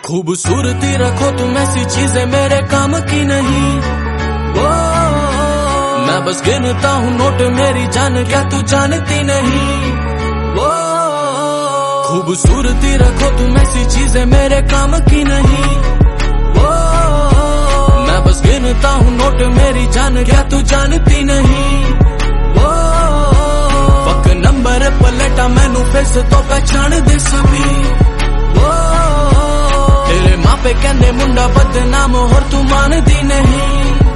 खूबसूरती रखो तुम ऐसी चीजें मेरे काम की नहीं। ओ मैं बस गिनता हूँ नोट मेरी जान, क्या तू जानती नहीं। ओ खूबसूरती रखो तुम ऐसी चीजें मेरे काम की नहीं। ओ मैं बस गिनता हूँ नोट मेरी जान, क्या तू जानती नहीं। ओ पक नंबर पलटा मैनू फेस तो पहचान दे सभी। ओ तेरे मापे कहंदे मुंडा बदनाम होर तू मानदी नहीं।